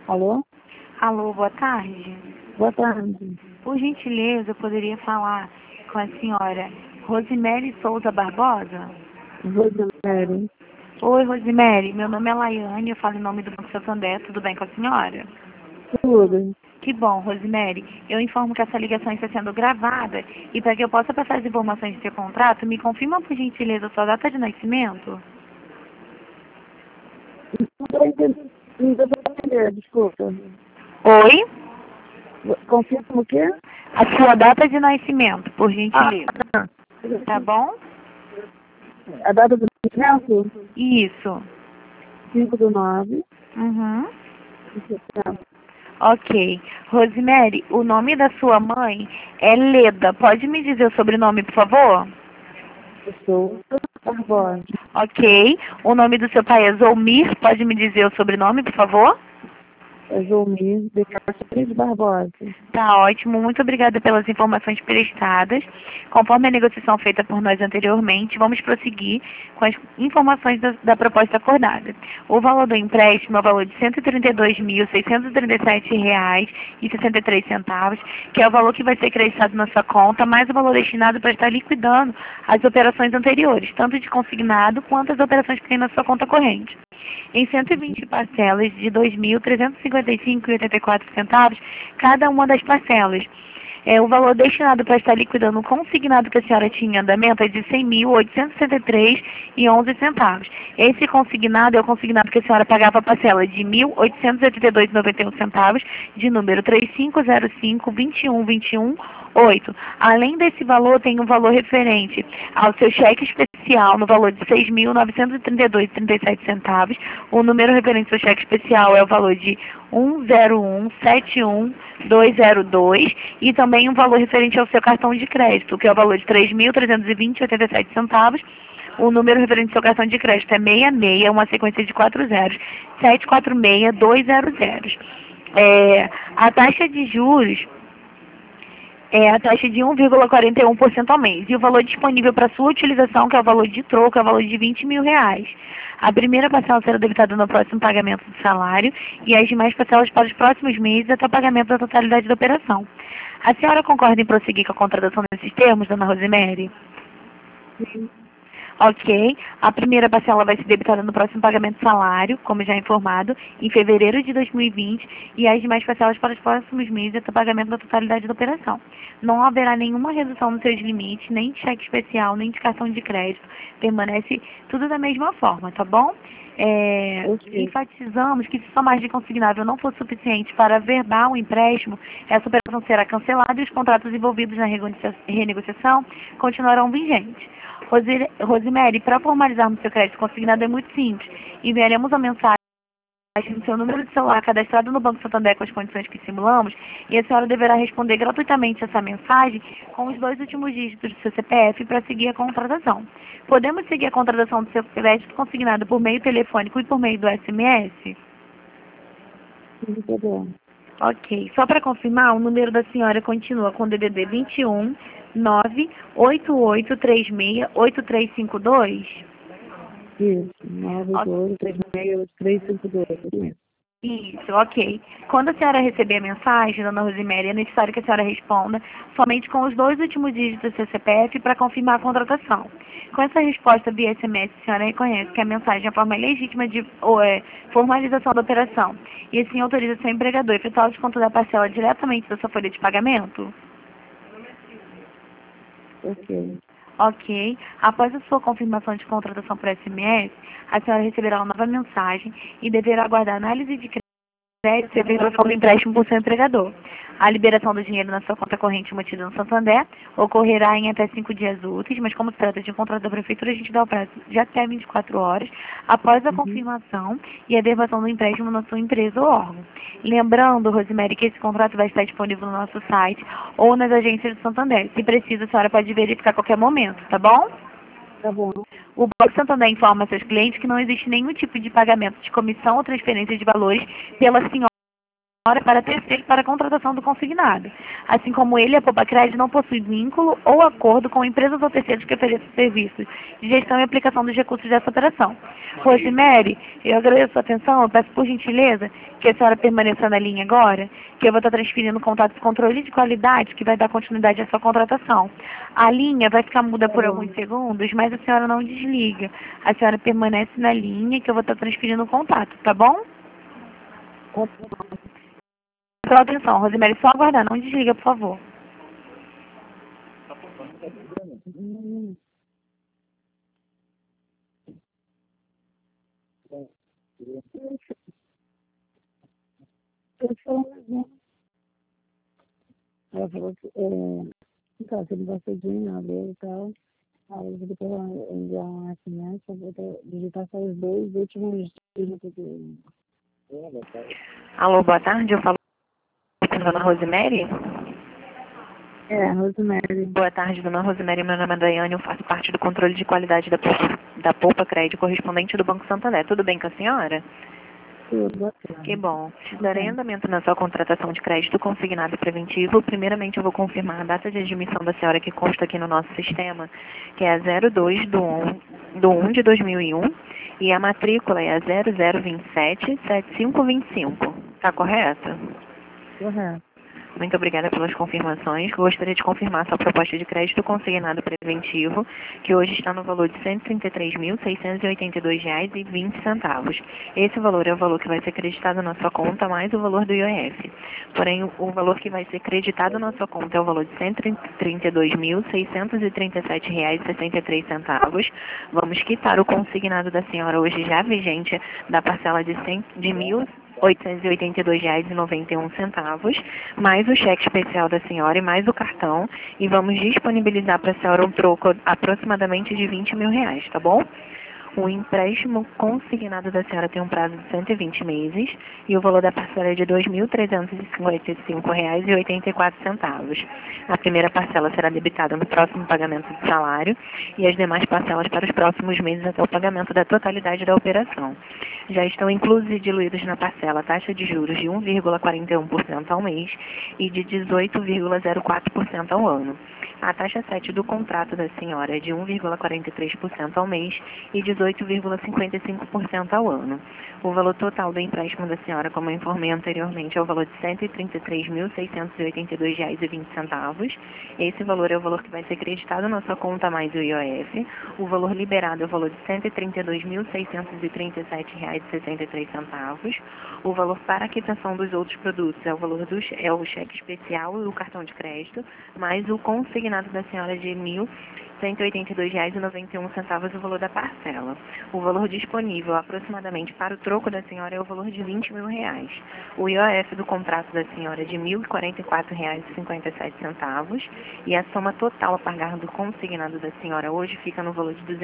Alô? Alô, boa tarde. Boa tarde. Por gentileza, eu poderia falar com a senhora Rosemary Souza Barbosa? Rosemary. Oi, Rosemary. Meu nome é Laiane, eu falo em nome do Banco Santander. Tudo bem com a senhora? Tudo. Que bom, Rosemary. Eu informo que essa ligação está sendo gravada e para que eu possa passar as informações do seu contrato, me confirma por gentileza a sua data de nascimento? Não deu pra entender, desculpa. Oi? Confirma o quê? A sua data de nascimento, por gentileza. Tá. Tá bom? A data do nascimento? Isso. 5/9. Uhum. Ok. Rosemary, o nome da sua mãe é Leda. Pode me dizer o sobrenome, por favor? Souza Barbosa. Ok. O nome do seu pai é Zolmir. Pode me dizer o sobrenome, por favor? É Zolmir de Castro Barbosa. Tá ótimo. Muito obrigada pelas informações prestadas. Conforme a negociação feita por nós anteriormente, vamos prosseguir com as informações da proposta acordada. O valor do empréstimo é o valor de R$ 132.637,63, que é o valor que vai ser creditado na sua conta, mais o valor destinado para estar liquidando as operações anteriores, tanto de consignado quanto as operações que tem na sua conta corrente. Em 120 parcelas de R$ 2.355,84, cada uma das parcelas. O valor destinado para estar liquidando o consignado que a senhora tinha em andamento é de R$ 100.863,11. Esse consignado é o consignado que a senhora pagava a parcela de R$ 1.882,91, de número 3505-2121-8. Além desse valor, tem um valor referente ao seu cheque especial no valor de R$ 6.932,37. O número referente ao seu cheque especial é o valor de 101712002 e também um valor referente ao seu cartão de crédito, que é o valor de R$ 3.320,87. O número referente ao seu cartão de crédito é 66, uma sequência de 4 zeros, 746200. A taxa de juros é a taxa de 1,41% ao mês. E o valor disponível para sua utilização, que é o valor de troco, é o valor de R$ 20.000. A primeira parcela será debitada no próximo pagamento do salário e as demais parcelas para os próximos meses até o pagamento da totalidade da operação. A senhora concorda em prosseguir com a contratação desses termos, dona Rosemary? Sim. Ok. A primeira parcela vai ser debitada no próximo pagamento do salário, como já informado, em fevereiro de 2020, e as demais parcelas para os próximos meses até o pagamento da totalidade da operação. Não haverá nenhuma redução nos seus limites, nem de cheque especial, nem de cartão de crédito. Permanece tudo da mesma forma, tá bom? Okay. Enfatizamos que se só margem consignável não for suficiente para averbar o empréstimo, essa operação será cancelada e os contratos envolvidos na renegociação continuarão vigentes. Rosemary, para formalizarmos seu crédito consignado é muito simples. Enviaremos a mensagem no seu número de celular cadastrado no Banco Santander com as condições que simulamos e a senhora deverá responder gratuitamente essa mensagem com os 2 últimos dígitos do seu CPF para seguir a contratação. Podemos seguir a contratação do seu crédito consignado por meio telefônico e por meio do SMS? Sim, tá bom. Ok. Só para confirmar, o número da senhora continua com DDD 21 988368352? Isso. 982368352. Isso, ok. Quando a senhora receber a mensagem, dona Rosemary, é necessário que a senhora responda somente com os 2 últimos dígitos do seu CPF para confirmar a contratação. Com essa resposta via SMS, a senhora reconhece que a mensagem é a forma legítima de formalização da operação e assim autoriza seu empregador a efetuar o desconto da parcela diretamente da sua folha de pagamento? Ok. Ok. Após a sua confirmação de contratação por SMS, a senhora receberá uma nova mensagem e deverá aguardar a análise de crédito e a liberação do empréstimo por seu empregador. A liberação do dinheiro na sua conta corrente mantida no Santander ocorrerá em até 5 dias úteis, mas como se trata de um contrato da prefeitura, a gente dá o prazo de até 24 horas após a confirmação e a verbação do empréstimo na sua empresa ou órgão. Lembrando, Rosemary, que esse contrato vai estar disponível no nosso site ou nas agências do Santander. Se precisa, a senhora pode verificar a qualquer momento, tá bom? Tá bom. O Banco Santander informa a seus clientes que não existe nenhum tipo de pagamento de comissão ou transferência de valores pela senhora para terceiro para a contratação do consignado. Assim como ele, a Poupa-Crédito não possui vínculo ou acordo com empresas ou terceiros que ofereçam serviços de gestão e aplicação dos recursos dessa operação. Rosemary, eu agradeço a sua atenção, eu peço por gentileza que a senhora permaneça na linha agora, que eu vou estar transferindo contato de controle de qualidade que vai dar continuidade à sua contratação. A linha vai ficar muda por alguns segundos, mas a senhora não desliga. A senhora permanece na linha que eu vou estar transferindo o contato, tá bom? Pela atenção, Rosemary, só aguardar, não desliga, por favor. Ela falou que, então, se ele vai ser de nada e tal, aí depois ela enviar um SMS, eu vou digitar só os dois últimos dígitos dele. Alô, boa tarde, eu falo com a dona Rosemary. Rosemary. Boa tarde, dona Rosemary, meu nome é Daiane, eu faço parte do controle de qualidade da Poupa-Crédito correspondente do Banco Santander. Tudo bem com a senhora? Tudo, boa tarde. Que bom. Darei andamento na sua contratação de crédito consignado e preventivo. Primeiramente, eu vou confirmar a data de admissão da senhora que consta aqui no nosso sistema, que é a 02/1 de 2001, e a matrícula é a 0027-7525. Está correto? Correto. Muito obrigada pelas confirmações. Gostaria de confirmar sua proposta de crédito consignado preventivo, que hoje está no valor de R$ 133.682,20. Esse valor é o valor que vai ser creditado na sua conta, mais o valor do IOF. Porém, o valor que vai ser creditado na sua conta é o valor de R$ 132.637,63. Vamos quitar o consignado da senhora hoje já vigente da parcela de R$ 1.882,91, mais o cheque especial da senhora e mais o cartão, e vamos disponibilizar para a senhora um troco aproximadamente de R$ 20 mil, tá bom? O empréstimo consignado da senhora tem um prazo de 120 meses e o valor da parcela é de R$ 2.355,84. A primeira parcela será debitada no próximo pagamento de salário e as demais parcelas para os próximos meses até o pagamento da totalidade da operação. Já estão inclusos e diluídos na parcela taxa de juros de 1,41% ao mês e de 18,04% ao ano. A taxa 7 do contrato da senhora é de 1,43% ao mês e 18,55% ao ano. O valor total do empréstimo da senhora, como eu informei anteriormente, é o valor de R$ 133.682,20. Esse valor é o valor que vai ser creditado na sua conta mais o IOF. O valor liberado é o valor de R$ 132.637,63. O valor para a quitação dos outros produtos é o valor é o cheque especial e o cartão de crédito, mais o consignado da senhora de R$ 1.182,91, o valor da parcela. O valor disponível aproximadamente para o troco da senhora é o valor de R$ 20 mil. O IOF do contrato da senhora é de R$ 1.044,57 e a soma total a pagar do consignado da senhora hoje fica no valor de R$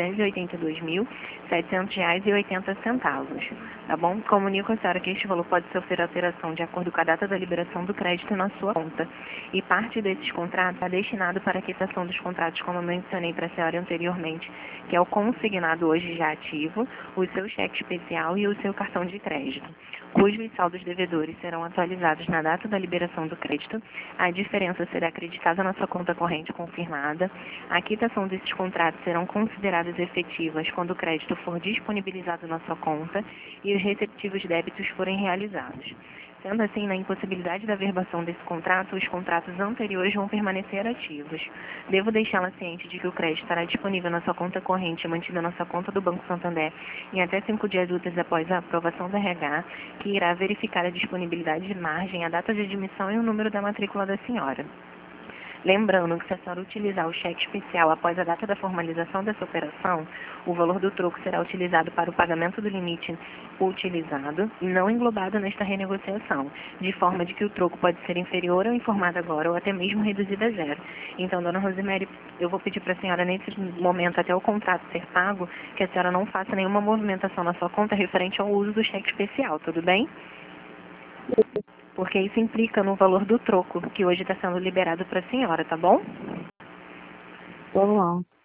282.700,80. Tá bom? Comunico a senhora que este valor pode sofrer alteração de acordo com a data da liberação do crédito na sua conta. E parte desses contratos é destinado para a quitação dos contratos, como eu mencionei para a senhora anteriormente, que é o consignado hoje já ativo, o seu cheque especial e o seu cartão de crédito, cujos saldos devedores serão atualizados na data da liberação do crédito. A diferença será acreditada na sua conta corrente confirmada. A quitação desses contratos serão consideradas efetivas quando o crédito for disponibilizado na sua conta e os respectivos débitos forem realizados. Sendo assim, na impossibilidade da verbação desse contrato, os contratos anteriores vão permanecer ativos. Devo deixá-la ciente de que o crédito estará disponível na sua conta corrente, mantida na sua conta do Banco Santander, em até 5 dias úteis após a aprovação da RH, que irá verificar a disponibilidade de margem, a data de admissão e o número da matrícula da senhora. Lembrando que se a senhora utilizar o cheque especial após a data da formalização dessa operação, o valor do troco será utilizado para o pagamento do limite utilizado e não englobado nesta renegociação, de forma de que o troco pode ser inferior ao informado agora ou até mesmo reduzido a zero. Então, dona Rosemary, eu vou pedir para a senhora, nesse momento, até o contrato ser pago, que a senhora não faça nenhuma movimentação na sua conta referente ao uso do cheque especial, tudo bem? Porque isso implica no valor do troco, que hoje está sendo liberado para a senhora, tá bom? Vamos lá.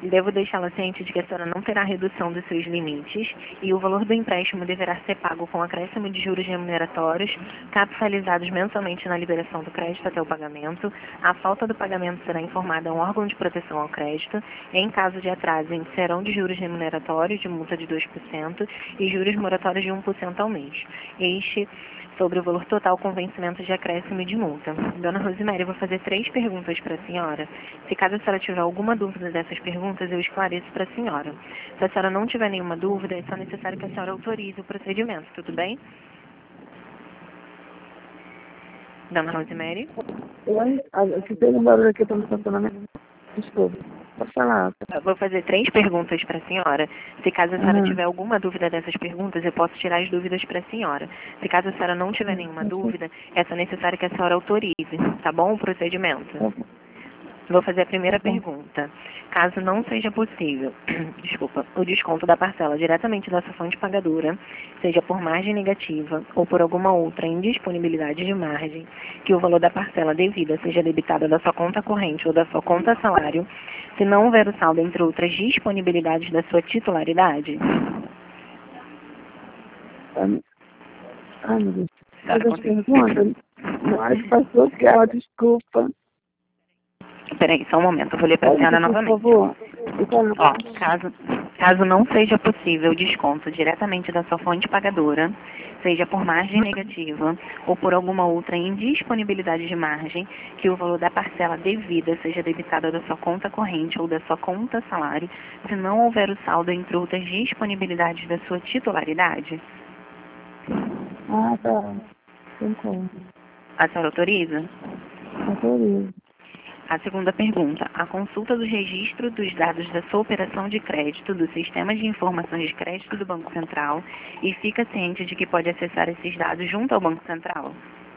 Devo deixá-la ciente de que a senhora não terá redução dos seus limites e o valor do empréstimo deverá ser pago com acréscimo de juros remuneratórios, capitalizados mensalmente na liberação do crédito até o pagamento. A falta do pagamento será informada a um órgão de proteção ao crédito. Em caso de atraso, serão de juros remuneratórios de multa de 2% e juros moratórios de 1% ao mês. Este sobre o valor total com vencimento de acréscimo e de multa. Dona Rosemary, eu vou fazer 3 perguntas para a senhora. Se caso a senhora tiver alguma dúvida dessas perguntas, eu esclareço para a senhora. Se a senhora não tiver nenhuma dúvida, é só necessário que a senhora autorize o procedimento, tudo bem? Dona Rosemary? Oi? Aqui tem um barulho aqui para no estacionamento. Desculpa. Pode falar. Eu vou fazer 3 perguntas para a senhora. Se caso a senhora tiver alguma dúvida dessas perguntas, eu posso tirar as dúvidas para a senhora. Se caso a senhora não tiver nenhuma dúvida, é só necessário que a senhora autorize, tá bom? O procedimento. Vou fazer a primeira pergunta. Caso não seja possível, desculpa, o desconto da parcela diretamente da sua fonte pagadora, seja por margem negativa ou por alguma outra indisponibilidade de margem, que o valor da parcela devida seja debitado da sua conta corrente ou da sua conta salário, se não houver o saldo entre outras disponibilidades da sua titularidade? Ai, meu Deus. Mas as perguntas, mas passou que ela, desculpa. Peraí, só um momento, eu vou ler para a senhora novamente. Por favor. Ó, caso não seja possível o desconto diretamente da sua fonte pagadora, seja por margem negativa ou por alguma outra indisponibilidade de margem, que o valor da parcela devida seja debitado da sua conta corrente ou da sua conta salário, se não houver o saldo entre outras disponibilidades da sua titularidade? Ah, tá. Concordo. A senhora autoriza? Autorizo. A segunda pergunta. A consulta do registro dos dados da sua operação de crédito do Sistema de Informações de Crédito do Banco Central e fica ciente de que pode acessar esses dados junto ao Banco Central?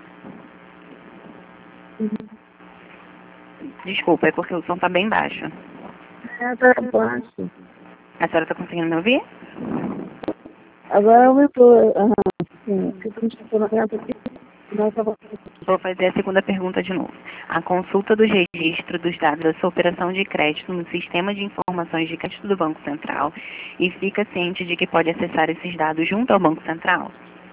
Desculpa, é porque o som está bem baixo. Tá baixo. A senhora está conseguindo me ouvir? Agora aumentou. Sim. Fica no estacionamento aqui. Vou fazer a segunda pergunta de novo. A consulta do registro dos dados da sua operação de crédito no Sistema de Informações de Crédito do Banco Central e fica ciente de que pode acessar esses dados junto ao Banco Central?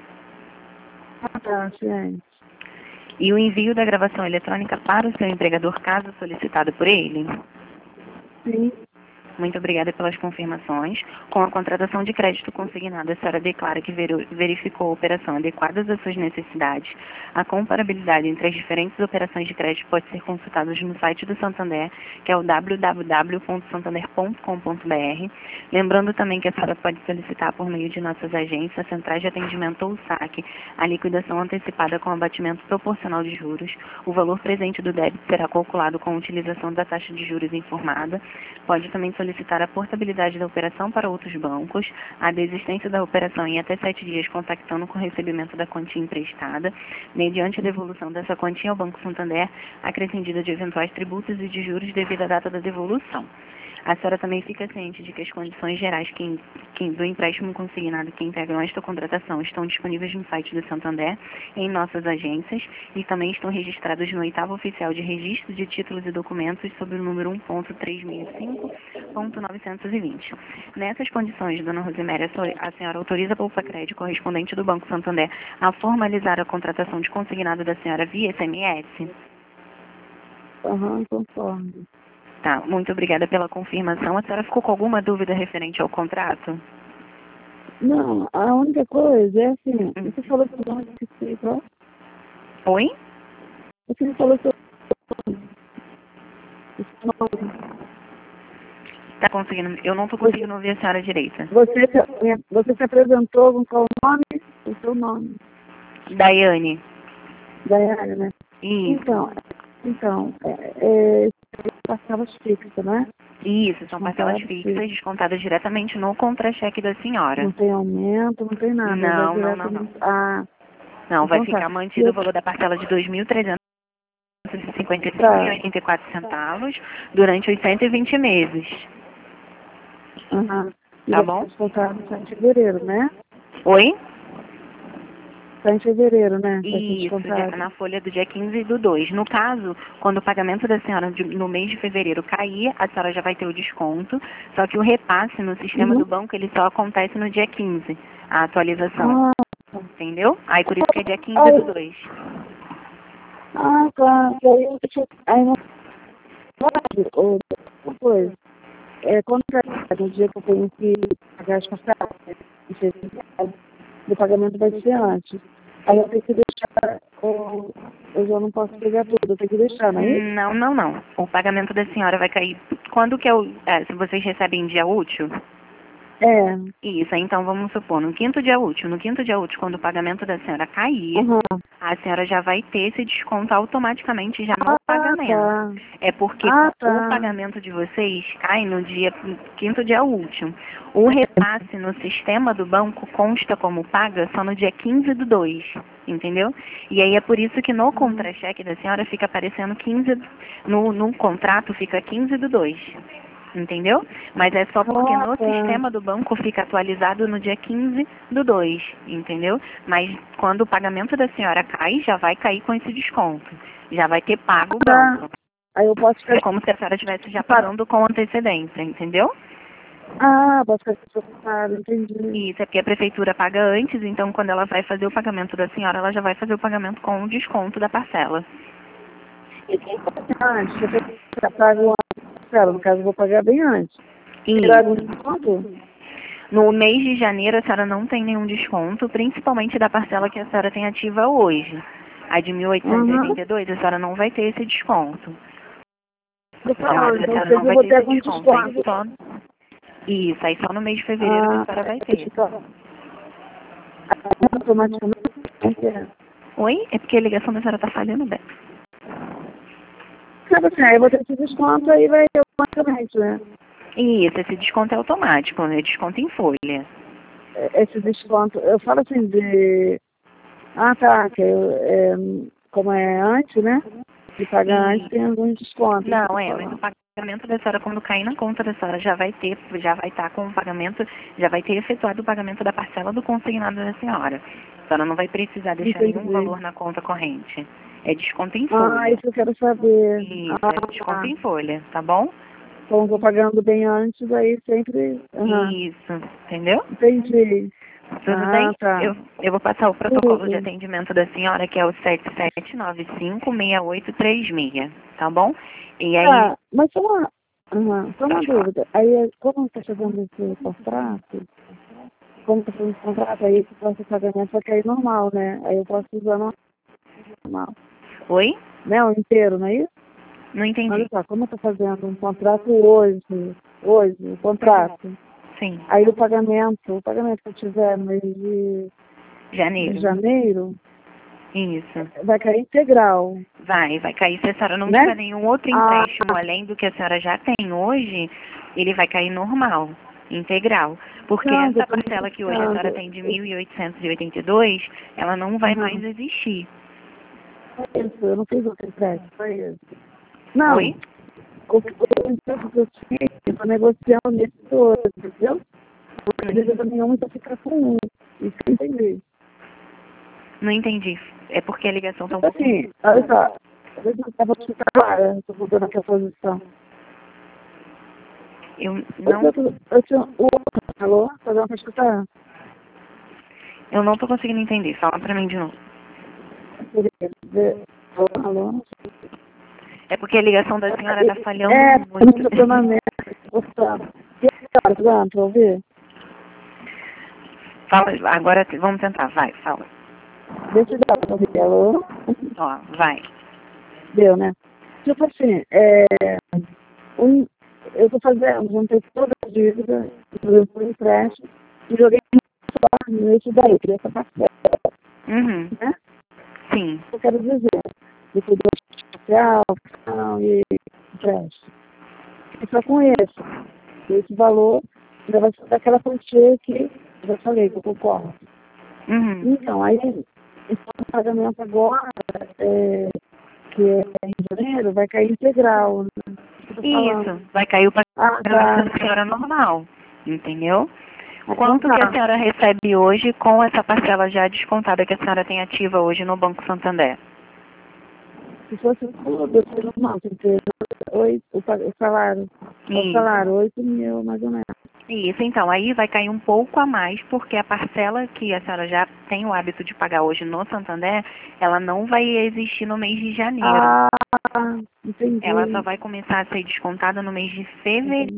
Tá, gente. E o envio da gravação eletrônica para o seu empregador, caso solicitado por ele? Sim. Muito obrigada pelas confirmações. Com a contratação de crédito consignado, a senhora declara que verificou a operação adequada às suas necessidades. A comparabilidade entre as diferentes operações de crédito pode ser consultada no site do Santander, que é o www.santander.com.br. Lembrando também que a senhora pode solicitar por meio de nossas agências, centrais de atendimento ou saque, a liquidação antecipada com abatimento proporcional de juros. O valor presente do débito será calculado com a utilização da taxa de juros informada. Pode também solicitar a portabilidade da operação para outros bancos, a desistência da operação em até 7 dias contactando com o recebimento da quantia emprestada, mediante a devolução dessa quantia ao Banco Santander, acrescida de eventuais tributos e de juros devido à data da devolução. A senhora também fica ciente de que as condições gerais do empréstimo consignado que integram esta contratação estão disponíveis no site do Santander, em nossas agências, e também estão registradas no 8º Oficial de Registro de Títulos e Documentos sob o número 1.365.920. Nessas condições, dona Rosemary, a senhora autoriza a Poupa-Crédito correspondente do Banco Santander a formalizar a contratação de consignado da senhora via SMS? Concordo. Tá, muito obrigada pela confirmação. A senhora ficou com alguma dúvida referente ao contrato? Não, a única coisa é assim, você falou que o nome que você falou? Oi? Você falou que Tá conseguindo? Eu não tô conseguindo ouvir a senhora direita. você se apresentou com qual nome? O seu nome. Daiane. Daiane, né? Isso. Então, parcelas fixas, né? Isso, são parcelas fixas descontadas diretamente no contra-cheque da senhora. Não tem aumento, não tem nada. Não. Não, vai ficar mantido o valor da parcela de R$ 2.355,84 durante os 120 meses. Tá bom? Descontado em fevereiro, né? Oi? Tá em fevereiro, né? Vai ser Isso, descontado. na folha do dia 15 do 2. No caso, quando o pagamento da senhora no mês de fevereiro cair, a senhora já vai ter o desconto, só que o repasse no sistema do banco, ele só acontece no dia 15, a atualização, entendeu? Aí por isso que é dia 15 do 2. Tá. Que aí eu tinha... Aí não pode, outra coisa. Quando no dia que eu tenho que pagar as passagens, o pagamento vai ser antes. Aí eu tenho que deixar, eu já não posso pegar tudo, eu tenho que deixar, não é isso? Não. O pagamento da senhora vai cair. Quando que se vocês recebem em dia útil? Isso, então vamos supor, no quinto dia útil, quando o pagamento da senhora cair, a senhora já vai ter esse desconto automaticamente já no pagamento. Tá. É porque o pagamento de vocês cai no quinto dia útil. O repasse no sistema do banco consta como paga só no dia 15 do 2, entendeu? E aí é por isso que no contra-cheque da senhora fica aparecendo 15, no contrato fica 15 do 2. Entendeu? Mas é só porque no sistema do banco fica atualizado no dia 15 do 2, entendeu? Mas quando o pagamento da senhora cai, já vai cair com esse desconto. Já vai ter pago o banco. Aí eu posso ficar... É como se a senhora estivesse já pagando com antecedência, entendeu? Posso ficar preocupada, entendi. Isso, é porque a prefeitura paga antes, então quando ela vai fazer o pagamento da senhora, ela já vai fazer o pagamento com o desconto da parcela. E quem paga antes? Eu pago antes, no caso eu vou pagar bem antes. Isso. No mês de janeiro, a senhora não tem nenhum desconto, principalmente da parcela que a senhora tem ativa hoje. A de 1.882, a senhora não vai ter esse desconto. A senhora não vai ter esse desconto. Isso, aí só no mês de fevereiro que a senhora vai ter. Automaticamente. Oi? É porque a ligação da senhora tá falhando, Beto. Sabe assim, aí eu vou ter esse desconto, aí vai automaticamente, né? Isso, esse desconto é automático, né? Desconto em folha. Esse desconto, eu falo assim de... como é antes, né? De pagar antes tem alguns descontos. Não, mas o pagamento da senhora, quando cair na conta da senhora, já vai estar com o pagamento, já vai ter efetuado o pagamento da parcela do consignado da senhora. A senhora não vai precisar deixar nenhum valor na conta corrente. É desconto em folha. Isso eu quero saber. Isso, é desconto em folha, tá bom? Então eu vou pagando bem antes, aí sempre... Isso, entendeu? Entendi. Tudo bem? Tá. Eu vou passar o protocolo de atendimento da senhora, que é o 7795-6836, tá bom? E aí... Mas só uma dúvida. Aí, como está fazendo esse contrato, aí o nosso pagamento vai cair normal, né? Aí eu posso usar normal. Oi? Né? O inteiro, não é isso? Não entendi. Olha só, como eu estou fazendo um contrato hoje, o contrato. Sim. Aí o pagamento que eu tiver no mês de janeiro, isso, vai cair integral. Vai cair. Se a senhora não tiver nenhum outro empréstimo além do que a senhora já tem hoje, ele vai cair normal, integral. Porque essa parcela que hoje a senhora tem de 1.882, ela não vai mais existir. Isso, eu não fiz outro empréstimo, foi isso. Não. Oi? O empréstimo que eu tinha, eu estou negociando nesse todo, entendeu? Não precisa nenhum, então fica com um. Isso que eu entendi. Não entendi. É porque a ligação está um pouco... Assim, olha só. Eu estava te trabalhando, estou mudando aqui a posição. Eu não... Eu tinha o outro, alô? Tá dando para escutar? Eu não estou conseguindo entender. Fala para mim de novo. Alô? É porque a ligação da senhora está falhando muito. E agora, para ouvir? Fala, agora vamos tentar, vai, fala. Deixa eu dar para ouvir, alô? Ó, vai. Deu, né? Tipo assim, eu estou fazendo, juntei toda a dívida, o empréstimo, e joguei nisso daí, queria essa parcela. Né? Sim. Eu quero dizer, depois do social, e empréstimo. E só com esse valor, já vai ser daquela quantia que eu já falei, que eu concordo. Então, aí, esse pagamento agora, que é em janeiro, vai cair integral. Né? Isso, vai cair o pagamento da senhora normal, entendeu? Quanto que a senhora recebe hoje com essa parcela já descontada que a senhora tem ativa hoje no Banco Santander? Se fosse tudo, eu seria normal, porque o salário, o salário, 8 mil, mais ou menos. Isso, então, aí vai cair um pouco a mais, porque a parcela que a senhora já tem o hábito de pagar hoje no Santander, ela não vai existir no mês de janeiro. Ah, entendi. Ela só vai começar a ser descontada no mês de fevereiro.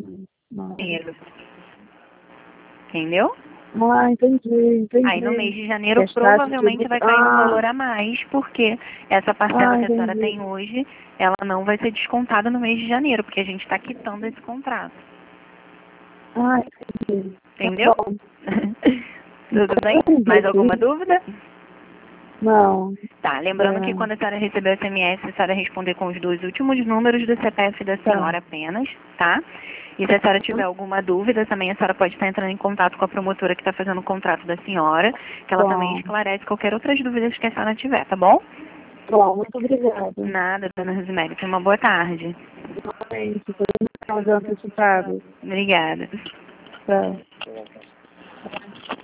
Entendeu? Ah, entendi. Aí no mês de janeiro provavelmente vai cair um valor a mais, porque essa parcela que a senhora tem hoje, ela não vai ser descontada no mês de janeiro, porque a gente está quitando esse contrato. Ah, entendi. Entendeu? Tá bom. Tudo bem? Mais alguma dúvida? Não. Tá, lembrando que quando a senhora receber o SMS, a senhora responder com os 2 últimos números do CPF da senhora apenas, tá? E se a senhora tiver alguma dúvida, também a senhora pode estar entrando em contato com a promotora que está fazendo o contrato da senhora, que ela também esclarece qualquer outras dúvidas que a senhora tiver, tá bom? Bom, muito obrigada. Nada, dona Rosemary. Tenha uma boa tarde. Foi um antecipado. Obrigada. Tá.